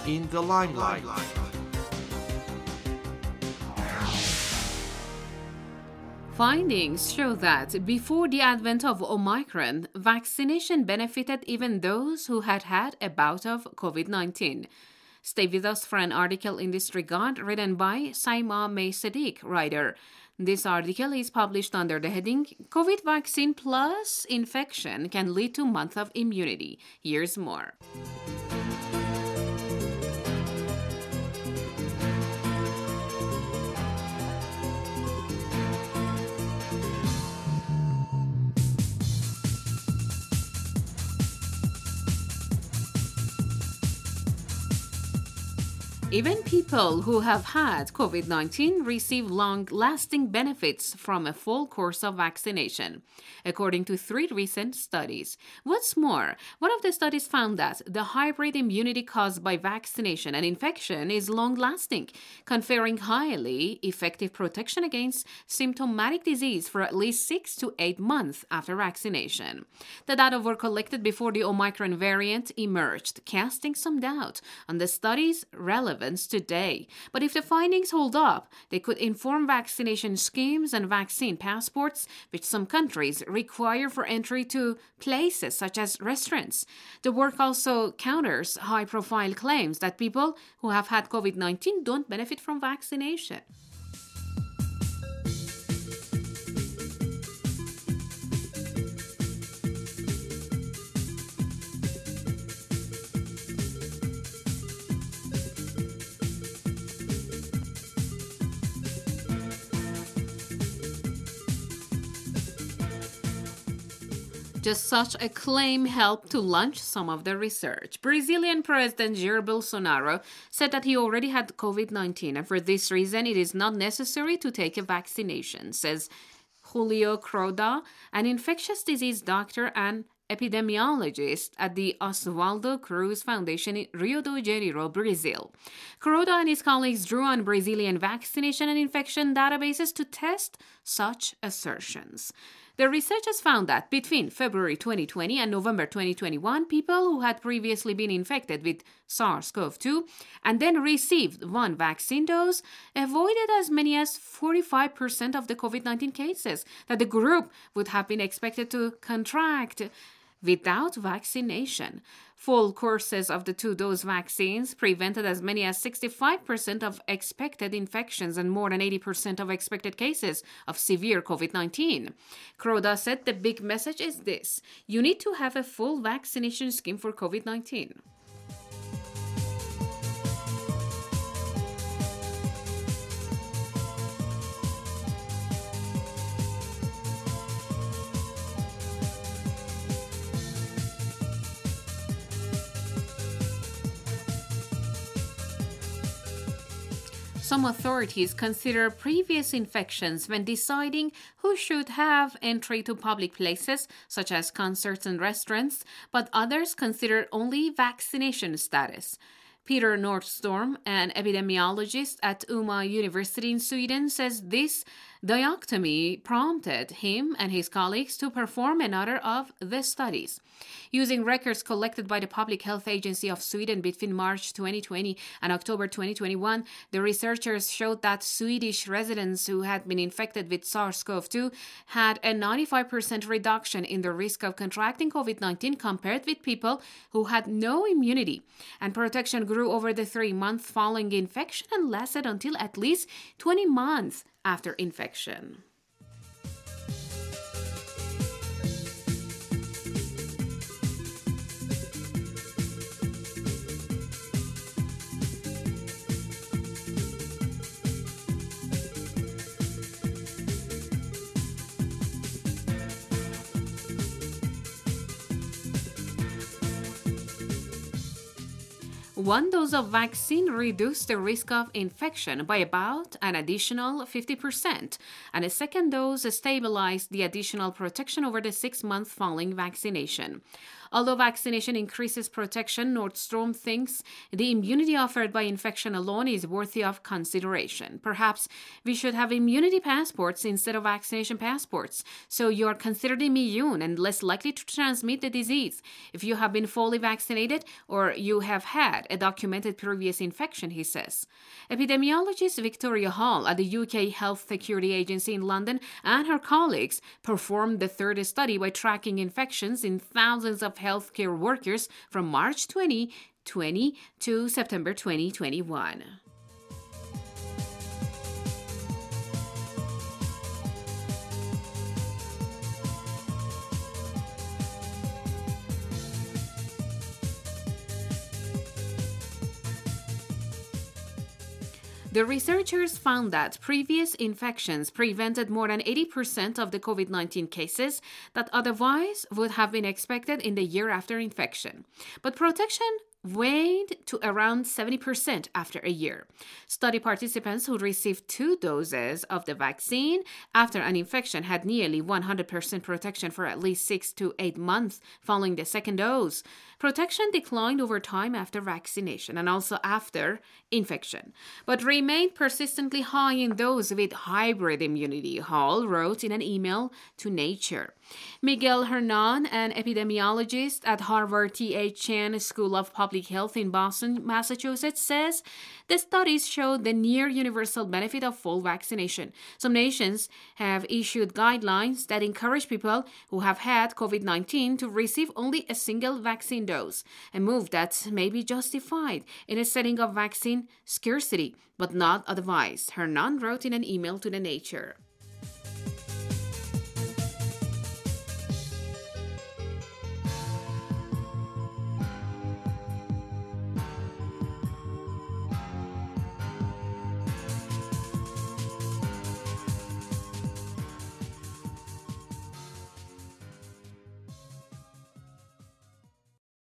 in the limelight. Findings show that before the advent of Omicron, vaccination benefited even those who had had a bout of COVID-19. Stay with us for an article in this regard written by Saima May Sadiq, writer. This article is published under the heading COVID vaccine plus infection can lead to month of immunity. Here's more. Even people who have had COVID-19 receive long-lasting benefits from a full course of vaccination, according to 3 recent studies. What's more, one of the studies found that the hybrid immunity caused by vaccination and infection is long-lasting, conferring highly effective protection against symptomatic disease for at least 6 to 8 months after vaccination. The data were collected before the Omicron variant emerged, casting some doubt on the study's relevance today. But if the findings hold up, they could inform vaccination schemes and vaccine passports, which some countries require for entry to places such as restaurants. The work also counters high-profile claims that people who have had COVID-19 don't benefit from vaccination. Just such a claim helped to launch some of the research. Brazilian President Jair Bolsonaro said that he already had COVID-19, and for this reason it is not necessary to take a vaccination, says Julio Croda, an infectious disease doctor and epidemiologist at the Oswaldo Cruz Foundation in Rio de Janeiro, Brazil. Croda and his colleagues drew on Brazilian vaccination and infection databases to test such assertions. The researchers found that between February 2020 and November 2021, people who had previously been infected with SARS-CoV-2 and then received one vaccine dose avoided as many as 45% of the COVID-19 cases that the group would have been expected to contract without vaccination. Full courses of the 2-dose vaccines prevented as many as 65% of expected infections and more than 80% of expected cases of severe COVID-19. Croda said the big message is this: you need to have a full vaccination scheme for COVID-19. Some authorities consider previous infections when deciding who should have entry to public places, such as concerts and restaurants, but others consider only vaccination status. Peter Nordstrom, an epidemiologist at Umeå University in Sweden, says this dichotomy prompted him and his colleagues to perform another of the studies. Using records collected by the Public Health Agency of Sweden between March 2020 and October 2021, the researchers showed that Swedish residents who had been infected with SARS-CoV-2 had a 95% reduction in the risk of contracting COVID-19 compared with people who had no immunity, and protection grew over the 3 months following infection and lasted until at least 20 months after infection. One dose of vaccine reduced the risk of infection by about an additional 50%, and a second dose stabilized the additional protection over the 6 months following vaccination. Although vaccination increases protection, Nordstrom thinks the immunity offered by infection alone is worthy of consideration. Perhaps we should have immunity passports instead of vaccination passports, so you are considered immune and less likely to transmit the disease if you have been fully vaccinated or you have had a documented previous infection, he says. Epidemiologist Victoria Hall at the UK Health Security Agency in London and her colleagues performed the third study by tracking infections in thousands of healthcare workers from March 2020 to September 2021. The researchers found that previous infections prevented more than 80% of the COVID-19 cases that otherwise would have been expected in the year after infection. But protection waned to around 70% after a year. Study participants who received 2 doses of the vaccine after an infection had nearly 100% protection for at least 6 to 8 months following the second dose. Protection declined over time after vaccination and also after infection, but remained persistently high in those with hybrid immunity, Hall wrote in an email to Nature. Miguel Hernan, an epidemiologist at Harvard T.H. Chan School of Public Health in Boston, Massachusetts, says the studies showed the near universal benefit of full vaccination. Some nations have issued guidelines that encourage people who have had COVID-19 to receive only a single vaccine dose, a move that may be justified in a setting of vaccine scarcity, but not otherwise, Hernan wrote in an email to the Nature.